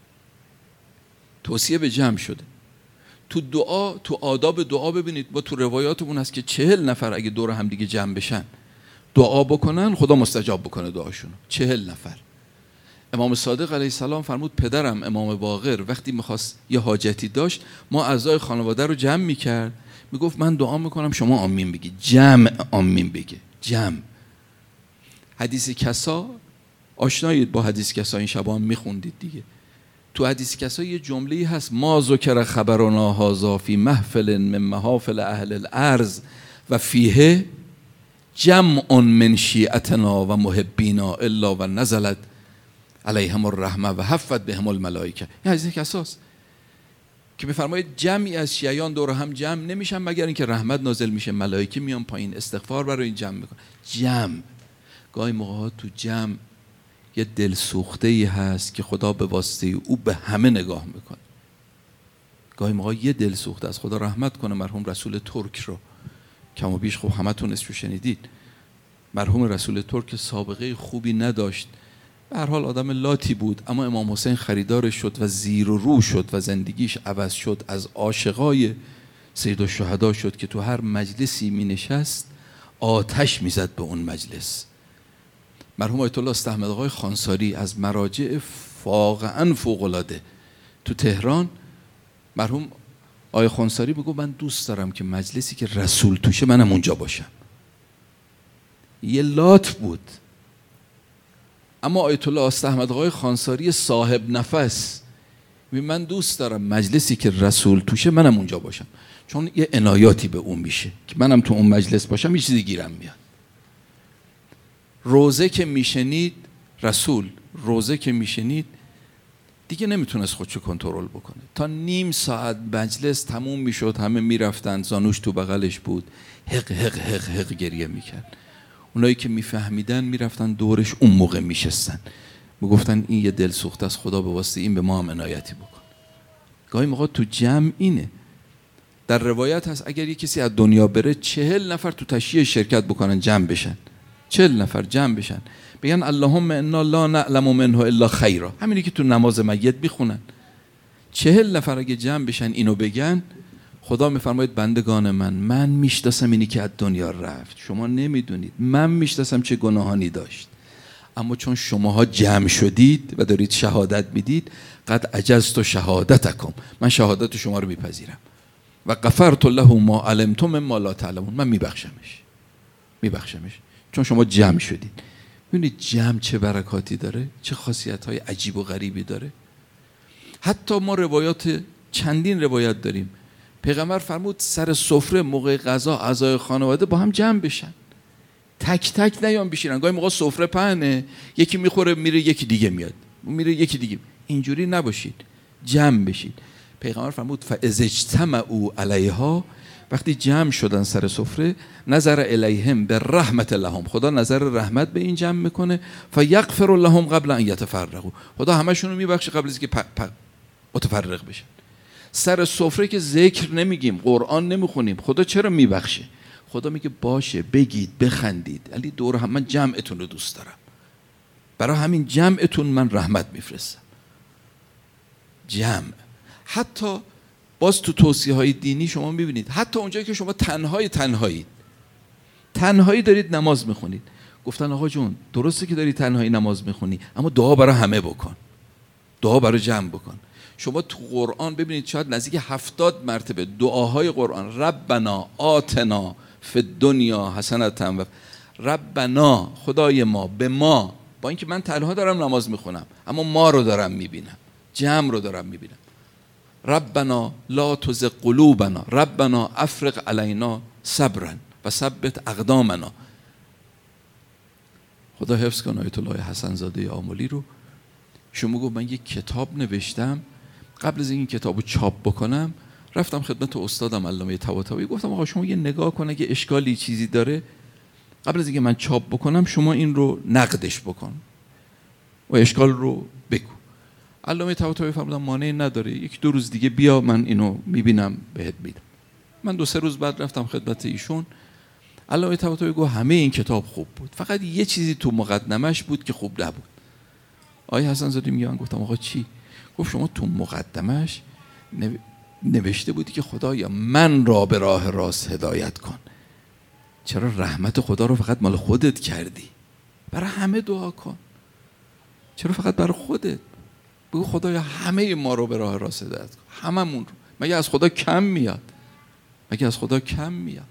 توصیه به جمع شده. تو دعا، تو آداب دعا ببینید، با تو روایاتمون هست که چهل نفر اگه دور هم دیگه جمع بشن دعا بکنن خدا مستجاب بکنه دعاشون. چهل نفر. امام صادق علیه السلام فرمود پدرم امام باقر وقتی میخواست یه حاجتی داشت، ما اعضای خانواده رو جمع میکرد، میگفت من دعا میکنم شما آمین بگی. جمع آمین بگه. جمع. حدیث کسا، آشنایید با حدیث کسا، این شبا هم میخوندید دیگه. تو حدیث کسا یه جمله‌ای هست، ما ذکر خبرنا هذا فی محفل من محافل اهل الارض و فیه جمع من شیعتنا و محبینا الا و نزلت علیهم الرحمه و حفت بهم الملائکه. این حدیث کساست که میفرماید جمعی از شیعیان دور هم جمع نمیشن مگر اینکه رحمت نازل میشه، ملائکه میان پایین استغفار برای این جمع میکنن. جمع. گاهی موقع تو جمع یه دلسوخته‌ای هست که خدا به واسطه او به همه نگاه میکنه. گاهی موقع یه دلسوخته است. خدا رحمت کنه مرحوم رسول ترک رو، کم و بیش خوب همتون اسمشو شنیدید. مرحوم رسول ترک سابقه خوبی نداشت، به هر حال آدم لاتی بود، اما امام حسین خریدارش شد و زیر و رو شد و زندگیش عوض شد. از عاشقای سید الشهدا شد که تو هر مجلسی می نشست آتش می زد به اون مجلس. مرحوم آیت الله استحمد آقای خانساری از مراجع واقعا فوق‌العاده تو تهران مرحوم آقای خونساری میگه من دوست دارم که مجلسی که رسول توشه منم اونجا باشم. یه لات بود، اما آیت الله آست احمد آقای خونساری صاحب نفس من دوست دارم مجلسی که رسول توشه منم اونجا باشم، چون یه عنایاتی به اون میشه که منم تو اون مجلس باشم، یه چیزی گیرم میاد. روزه که میشنید رسول، روزه که میشنید دیگه نمیتونست خودشو کنترل بکنه. تا نیم ساعت مجلس تموم میشد، همه میرفتن، زانوش تو بغلش بود، حق حق حق حق گریه میکرد. اونایی که میفهمیدن میرفتن دورش، اون موقع میشستن، میگفتن این یه دل سوخته از خدا به واسطه این به ما هم عنایتی بکن. گاهی موقع تو جمع اینه. در روایت هست اگر یه کسی از دنیا بره چهل نفر تو تشییع شرکت بکنن، جمع بشن، چهل نفر جمع بشن بگن اللهم انا لا نعلم منه الا خیرا، همینی که تو نماز میت میخونن. چهل نفر اگه جمع بشن اینو بگن، خدا میفرماید بندگان من، من میشناسم اینی که از دنیا رفت، شما نمیدونید، من میشناسم چه گناهانی داشت، اما چون شماها جمع شدید و دارید شهادت میدید، قد عجزت شهادتکم، من شهادت شما رو میپذیرم و غفرت له ما علمتم مما لا تعلمون، من میبخشمش میبخشمش چون شما جمع شدید. ببینید جمع چه برکاتی داره، چه خاصیت‌های عجیب و غریبی داره. حتی ما روایات، چندین روایت داریم، پیغمبر فرمود سر سفره موقع غذا اعضای خانواده با هم جمع بشن، تک تک نیان بشینن. گاهی موقع سفره پهنه، یکی میخوره میره یکی دیگه میاد، میره یکی دیگه، اینجوری نباشید، جمع بشید. پیغمبر فرمود فاذا اجتمعوا علیها، وقتی جمع شدن سر سفره، نظر الیهم بالرحمت لهم، خدا نظر رحمت به این جمع میکنه، فیغفر لهم قبل ان یتفرقوا، خدا همشون رو میبخشه قبل از اینکه متفرق بشن. سر سفره که ذکر نمیگیم، قرآن نمیخونیم، خدا چرا میبخشه؟ خدا میگه باشه بگید بخندید، علی دور هم، من جمعتون رو دوست دارم، برای همین جمعتون من رحمت میفرستم. جمع. حتی باز تو توصیه های دینی شما میبینید، حتی اونجایی که شما تنهای تنهایید، تنهایی دارید نماز میخونید، گفتن آقا جون درسته که داری تنهایی نماز میخونی، اما دعا برای همه بکن، دعا برای جمع بکن. شما تو قرآن ببینید شاید نزدیک هفتاد مرتبه دعاهای قرآن، ربنا آتنا فی الدنیا حسنة و ربنا، خدای ما، به ما، با اینکه من تنها دارم نماز میخونم اما ما رو دارم میبینم، جمع رو دارم میبینم. ربنا لا تزغ قلوبنا، ربنا افرغ علینا صبرا و ثبت اقدامنا. خدا حفظ کنه آیت الله حسن زاده آملی رو. شما گفت من یک کتاب نوشتم، قبل از این کتابو چاپ بکنم رفتم خدمت استادم علامه طباطبایی، گفتم آقا شما یه نگاه کن، اگه اشکالی چیزی داره قبل از اینکه من چاپ بکنم شما این رو نقدش بکن و اشکال رو بگو. علامه طباطبایی فرمودن مانعی نداره، یک دو روز دیگه بیا من اینو میبینم بهت میدم. من دو سه روز بعد رفتم خدمت ایشون. علامه طباطبایی گفت همه این کتاب خوب بود، فقط یه چیزی تو مقدمش بود که خوب نبود. آقای حسن زاده میگن، گفتم آقا چی؟ گفت شما تو مقدمش نوشته بودی که خدایا من را به راه راست هدایت کن، چرا رحمت خدا رو فقط مال خودت کردی؟ برای همه دعا کن، چرا فقط برای خودت؟ بگو خدایا همه ما رو به راه راست هدایت کن، هممون رو. مگه از خدا کم میاد؟ مگه از خدا کم میاد؟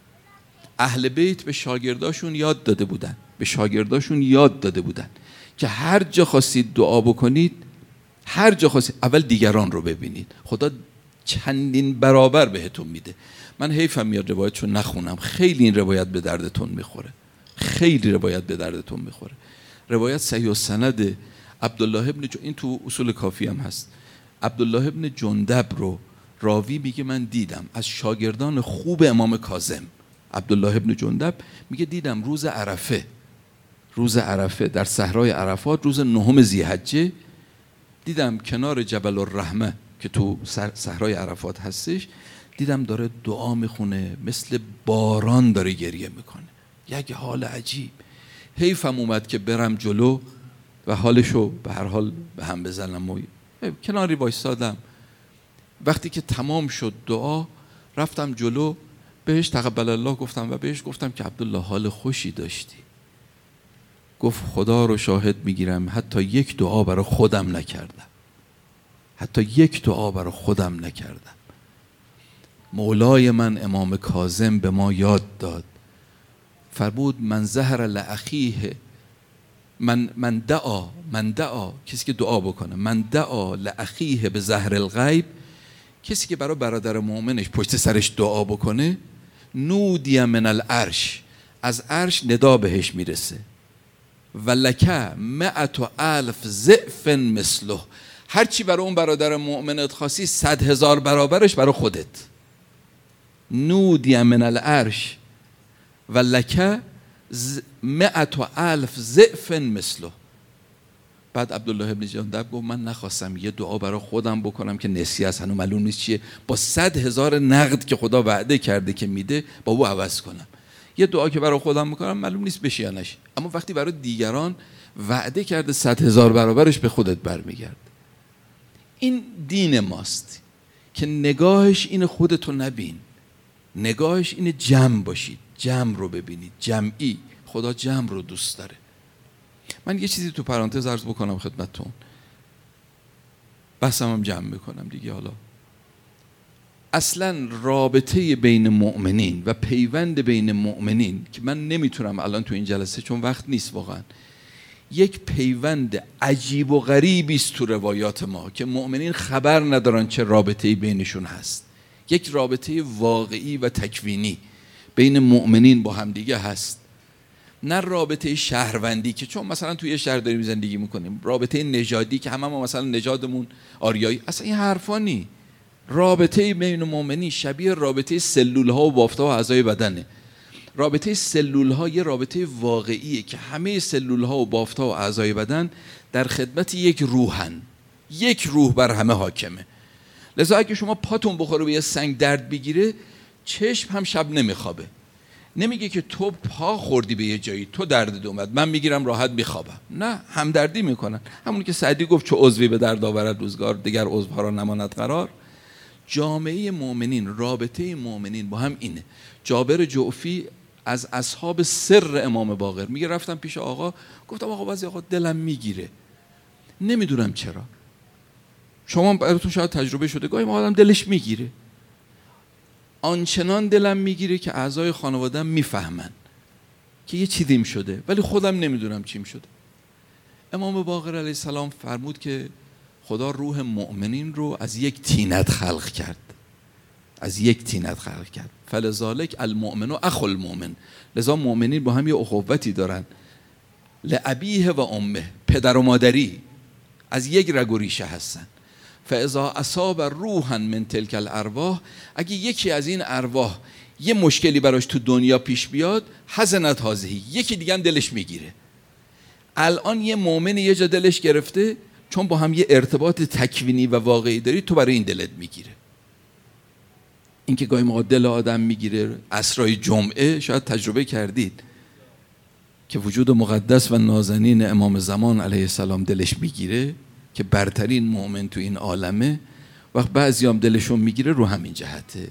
اهل بیت به شاگرداشون یاد داده بودن، به شاگرداشون یاد داده بودن که هر جا خواستید دعا بکنید، هر جا خواستید اول دیگران رو ببینید، خدا چندین برابر بهتون میده. من حیفم میاد روایتشو نخونم، خیلی این روایت به دردتون میخوره، خیلی روایت به دردتون میخوره. روایت صحیح السند عبدالله ابن ج... این تو اصول کافی هم هست. عبدالله ابن جندب رو راوی میگه من دیدم از شاگردان خوب امام کاظم. عبدالله ابن جندب میگه دیدم روز عرفه، روز عرفه در صحرای عرفات، روز نهم ذی‌حجه، دیدم کنار جبل الرحمه که تو صحرای عرفات هستش، دیدم داره دعا میخونه، مثل باران داره گریه میکنه، یک حال عجیب. حیفم اومد که برم جلو و حالشو به هر حال به هم بزنم و کناری وایسادم. وقتی که تمام شد دعا، رفتم جلو بهش تقبل الله گفتم و بهش گفتم که عبدالله حال خوشی داشتی؟ گفت خدا رو شاهد میگیرم حتی یک دعا برای خودم نکردم. حتی یک دعا برای خودم نکردم. مولای من امام کاظم به ما یاد داد، فرمود من زهر لاخیه، من من دعا من دعا کسی که دعا بکنه، من دعا لاخیه به زهر الغیب، کسی که برای برادر مؤمنش پشت سرش دعا بکنه، نودی من العرش، از عرش ندا بهش میرسه، و لکه مئت و الف ضعف مثله، هرچی برای اون برادر مؤمنت خواستی صد هزار برابرش برای خودت. نودی من العرش و لکه مئت و الف ضعف مثله. بعد عبدالله ابن جندب گفت من نخواستم یه دعا برای خودم بکنم که نسیه است، هنوز معلوم نیست چیه، با صد هزار نقد که خدا وعده کرده که میده با او عوض کنم. یه دعا که برای خودم بکنم معلوم نیست بشه یا نشه، اما وقتی برای دیگران وعده کرده صد هزار برابرش به خودت برمیگرد. این دین ماست که نگاهش این خودتو نبین، نگاهش این جمع باشید، جمع رو ببینید، جمعی. خدا جمع رو دوست داره. من یه چیزی تو پرانتز عرض بکنم خدمتتون، بحثم هم جمع بکنم دیگه. حالا اصلا رابطه بین مؤمنین و پیوند بین مؤمنین که من نمیتونم الان تو این جلسه چون وقت نیست واقعا، یک پیوند عجیب و غریبی است تو روایات ما که مؤمنین خبر ندارن چه رابطه‌ای بینشون هست. یک رابطه واقعی و تکوینی بین مؤمنین با همدیگه هست، نه رابطه شهروندی که چون مثلا توی شهر داریم زندگی میکنیم، رابطه نژادی که همه ما مثلا نژادمون آریایی، اصلا این حرفا نی. رابطه بین مؤمنین شبیه رابطه سلول ها و بافته ها و اعضای بدنه. رابطه سلول ها یه رابطه واقعیه که همه سلول ها و بافته ها و اعضای بدن در خدمت یک روحن، یک روح بر همه حاکمه. لذا اگه شما پاتون بخوره به یه سنگ درد بگیره، چشم هم شب نمیخوابه. نمیگه که تو پا خوردی به یه جایی تو دردت اومد من میگیرم راحت میخوابم، نه، همدردی میکنن. همون که سعدی گفت چو عضوی به درد آورد روزگار، دیگر عضوها را نماند قرار. جامعه مؤمنین، رابطه مؤمنین با هم اینه. جابر جعفی از اصحاب سر امام باقر میگه رفتم پیش آقا، گفتم آقا بعضی آقا دلم میگیره، نمیدونم چرا. شما براتون شاید تجربه شده، گاهی ما آدم دلش میگیره، آنچنان دلم میگیره که اعضای خانواده‌ام میفهمن که یه چیزیم شده ولی خودم نمیدونم چیم شده. امام باقر علیه السلام فرمود که خدا روح مؤمنین رو از یک طینت خلق کرد، از یک طینت خلق کرد. فلذالک المؤمن و اخو المؤمن، لذا مؤمنین با هم یه اخوتی دارن. لابیه و امه، پدر و مادری از یک رگ و ریشه هستن. فاذا اصاب روحا من تلک الارواح، اگه یکی از این ارواح یه مشکلی براش تو دنیا پیش بیاد، حزنت هذهی، یکی دیگه هم دلش میگیره. الان یه مؤمن یه جا دلش گرفته، چون با هم یه ارتباط تکوینی و واقعی داری، تو برای این دلت میگیره. این که گاهی موقع دل آدم میگیره، عصرهای جمعه شاید تجربه کردید که وجود مقدس و نازنین امام زمان علیه السلام دلش میگیره که برترین مؤمن تو این عالمه. وقت بعضی هم دلشون میگیره رو همین جهته.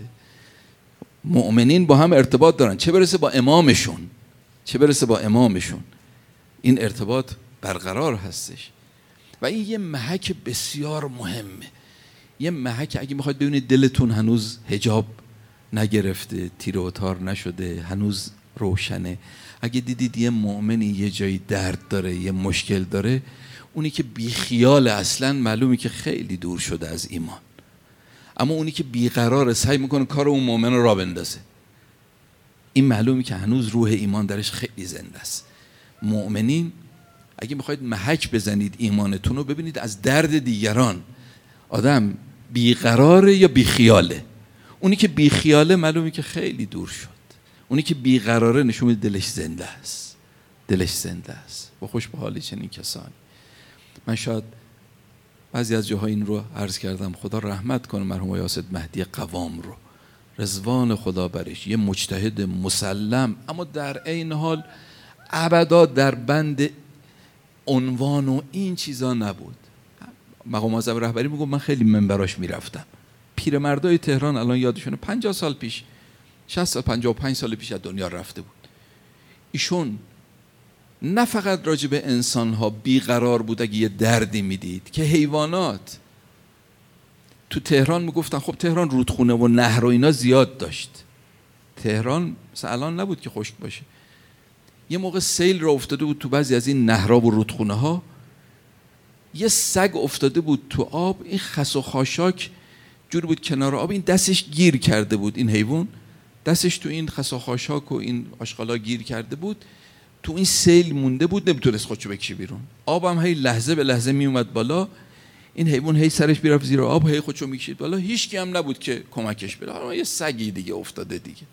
مؤمنین با هم ارتباط دارن، چه برسه با امامشون، چه برسه با امامشون، این ارتباط برقرار هستش. و این یه محک بسیار مهمه، یه محک. اگه میخواید ببینید دلتون هنوز حجاب نگرفته، تیر و تار نشده، هنوز روشنه، اگه دیدید یه مؤمنی یه جایی درد داره، یه مشکل داره، اونی که بیخیال اصلا معلومه که خیلی دور شده از ایمان. اما اونی که بیقراره سعی میکنه کار اون مؤمن رو را بندازه، این معلومه که هنوز روح ایمان درش خیلی زنده است. مؤمنین اگه میخواید محک بزنید ایمانتون رو، ببینید از درد دیگران آدم بیقراره یا بیخیاله. اونی که بیخیاله معلومه که خیلی دور شد، اونی که بیقراره نشون میده دلش زنده است، دلش زنده است. و خوش به حالی چنین کسانی. من شاید بعضی از جاها این رو عرض کردم، خدا رحمت کنه مرحوم یاسد مهدی قوام رو، رضوان خدا برش، یه مجتهد مسلم، اما در عین حال ابدا در بند عنوان و این چیزا نبود. مقام معظم رهبری میگم من خیلی منبراش میرفتم. پیرمردای تهران الان یادشونه پنجاه سال پیش، شصت سال، پنجاه و پنج سال پیش از دنیا رفته بود. ایشون نه فقط راجع به انسان‌ها بیقرار بود اگه یه دردی میدید، که حیوانات تو تهران میگفتن خب تهران رودخونه و نهر و اینا زیاد داشت. تهران مثلا الان نبود که خشک باشه. یه موقع سیل را افتاده بود تو بعضی از این نهرها و رودخونه ها، یه سگ افتاده بود تو آب، این خس و خاشاک جوری بود کنار آب، این دستش گیر کرده بود، این حیوان دستش تو این خس و خاشاک و این آشغالا گیر کرده بود، تو این سیل مونده بود، نمیتونست خودشو بکشه بیرون. آبم هی لحظه به لحظه می اومد بالا، این حیوان هی سرش میرفت زیر آب، هی خودشو میکشید بالا، هیچ کی هم نبود که کمکش بده. حالا یه سگی دیگه افتاده دیگه.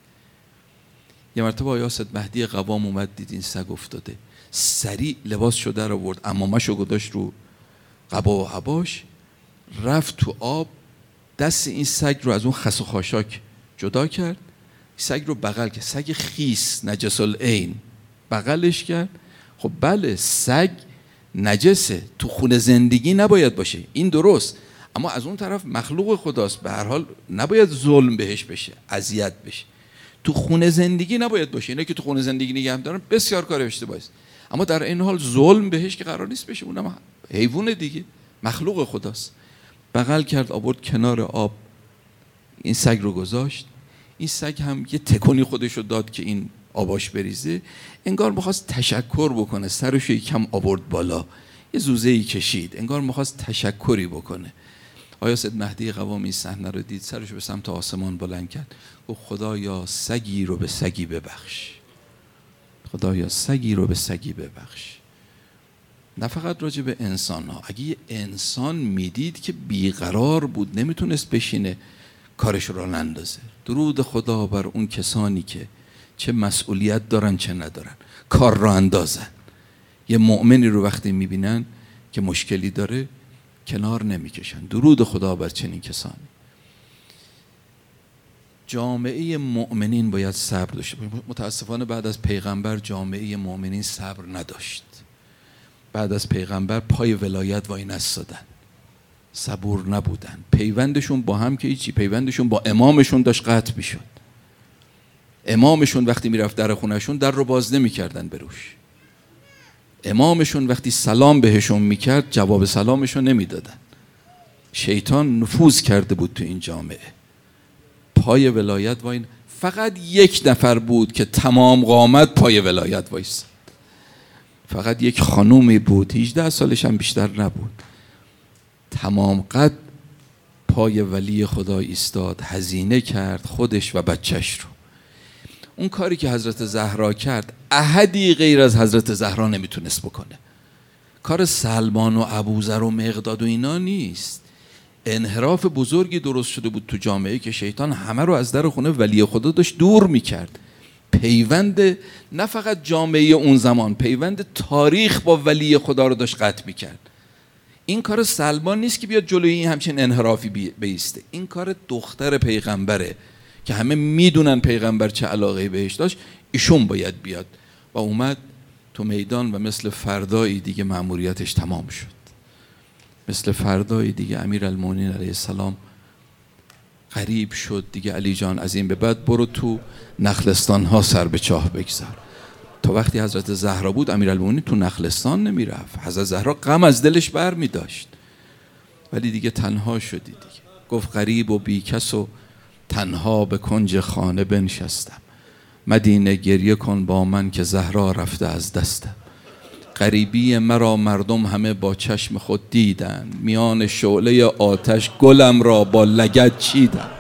یه مرتبه آقای اسد مهدی قوام اومد دید این سگ افتاده، سریع لباس شده رو آورد، عمامه‌شو گذاشت رو قبا و عباش، رفت تو آب، دست این سگ رو از اون خس و خاشاک جدا کرد، سگ رو بغل کرد، سگ خیس نجس العین بغلش کرد. خب بله سگ نجسه، تو خونه زندگی نباید باشه، این درست، اما از اون طرف مخلوق خداست، به هر حال نباید ظلم بهش بشه، اذیت بشه. تو خونه زندگی نباید باشه، اینا که تو خونه زندگی نگه دارن بسیار کار اشتباهی است، اما در این حال ظلم بهش که قرار نیست بشه، اونم حیوان دیگه، مخلوق خداست. بغل کرد، آورد کنار آب، این سگ رو گذاشت. این سگ هم یه تکونی خودش رو داد که این آباش بریزه، انگار میخواست تشکر بکنه، سرش یکم آورد بالا، یه زوزه‌ای کشید، انگار میخواست تشکری بکنه. آقای اسد مهدی قوام این صحنه رو دید، سرش به سمت آسمان بلند کرد، گفت خدایا سگی رو به سگی ببخش، خدایا سگی رو به سگی ببخش. نه فقط راجع به انسان ها، اگه یه انسان میدید که بیقرار بود، نمیتونست بشینه، کارش رو نندازه. درود خدا بر اون کسانی که چه مسئولیت دارن چه ندارن، کار رو اندازن. یه مؤمنی رو وقتی میبینن که مشکلی داره کنار نمیکشن. درود خدا بر چنین کسانی. جامعه مؤمنین باید صبر داشته باشه. متاسفانه بعد از پیغمبر جامعه مؤمنین صبر نداشت. بعد از پیغمبر پای ولایت وای نستادن، صبور نبودن، پیوندشون با هم که هیچی، پیوندشون با امامشون داشت قطع میشد. امامشون وقتی میرفت در خونهشون در رو باز نمیکردن بروش. امامشون وقتی سلام بهشون میکرد جواب سلامشون نمیدادن. شیطان نفوذ کرده بود تو این جامعه. پای ولایت وای، فقط یک نفر بود که تمام قامت پای ولایت وایست، فقط یک خانومی بود، هجده سالش هم بیشتر نبود، تمام قد پای ولی خدا ایستاد، هزینه کرد خودش و بچهش رو. اون کاری که حضرت زهرا کرد احدی غیر از حضرت زهرا نمیتونست بکنه. کار سلمان و ابوذر و مقداد و اینا نیست. انحراف بزرگی درست شده بود تو جامعه که شیطان همه رو از در خونه ولی خدا داشت دور میکرد. پیوند نه فقط جامعه اون زمان، پیوند تاریخ با ولی خدا رو داشت قطع میکرد. این کار سلمان نیست که بیاد جلوی این همچین انحرافی بیسته، این کار دختر پیغمبره که همه میدونن پیغمبر چه علاقه بهش داشت، ایشون باید بیاد و اومد تو میدان و مثل فردایی دیگه مأموریتش تمام شد. مثل فردایی دیگه امیرالمومنین علیه السلام غریب شد دیگه، علی جان از این به بعد برو تو نخلستان ها سر به چاه بگذار. تا وقتی حضرت زهرا بود امیرالمومنین تو نخلستان نمیرفت، حضرت زهرا غم از دلش بر می داشت، ولی دیگه تنها شدی دیگه. گفت غریب و بیکس و تنها به کنج خانه بنشستم، مدینه گریه کن با من که زهرا رفته از دستم. غریبی مرا مردم همه با چشم خود دیدن، میان شعله آتش گلم را با لگد چیدن،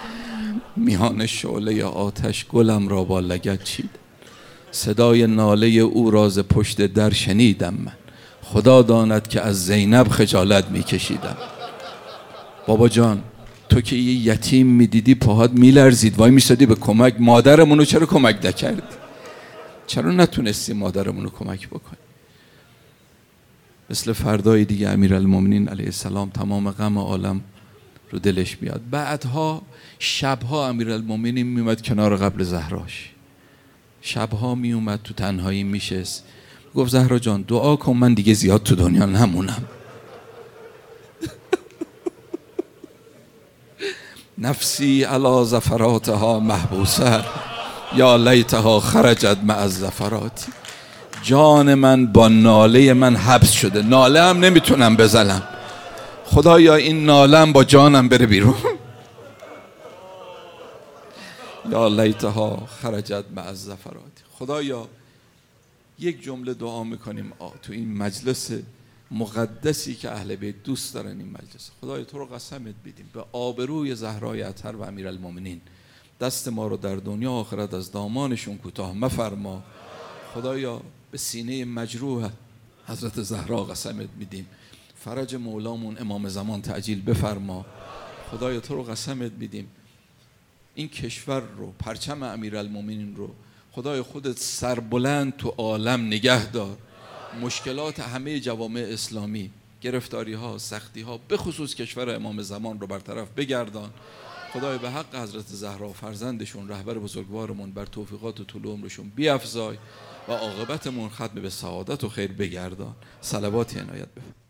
میان شعله آتش گلم را با لگد چیدن. صدای ناله او را ز پشت در شنیدم من، خدا داند که از زینب خجالت میکشیدم. بابا جان تو که یه یتیم میدیدی پاهات میلرزید، وای میسادی به کمک، مادرمونو چرا کمک نکردی؟ چرا نتونستی مادرمونو کمک بکنی؟ مثل فردای دیگه امیرالمومنین علیه السلام تمام غم عالم رو دلش میاد. بعدها شبها امیرالمومنین میومد کنار قبر زهراش، شبها میومد تو تنهایی میشست، گفت زهرا جان دعا کن من دیگه زیاد تو دنیا نمونم. نفسی علی زفراتها محبوسه یا لیتها خرجت مع الزفرات. جان من با ناله من حبس شده، ناله هم نمیتونم بزنم. خدایا این نالم با جانم بره بیرون. یا لیتها خرجت مع الزفرات. خدایا یک جمله دعا میکنیم تو این مجلس مقدسی که اهل بیت دوست دارن این مجلس. خدایا تو رو قسمت بدیم به آبروی زهرای اطهر و امیرالمومنین دست ما رو در دنیا آخرت از دامانشون کوتاه مفرما. خدایا به سینه مجروح حضرت زهرا قسمت میدیم فرج مولامون امام زمان تعجیل بفرما. خدایا تو رو قسمت میدیم این کشور رو، پرچم امیرالمومنین رو خدای خودت سربلند تو عالم نگه دار. مشکلات همه جوامع اسلامی، گرفتاری ها، سختی ها، به خصوص کشور امام زمان رو برطرف بگردان. خدای به حق حضرت زهرا فرزندشون رهبر بزرگوارمون بر توفیقات و طول عمرشون بیفزای و عاقبتمون ختم به سعادت و خیر بگردان. صلوات عنایت بفرما.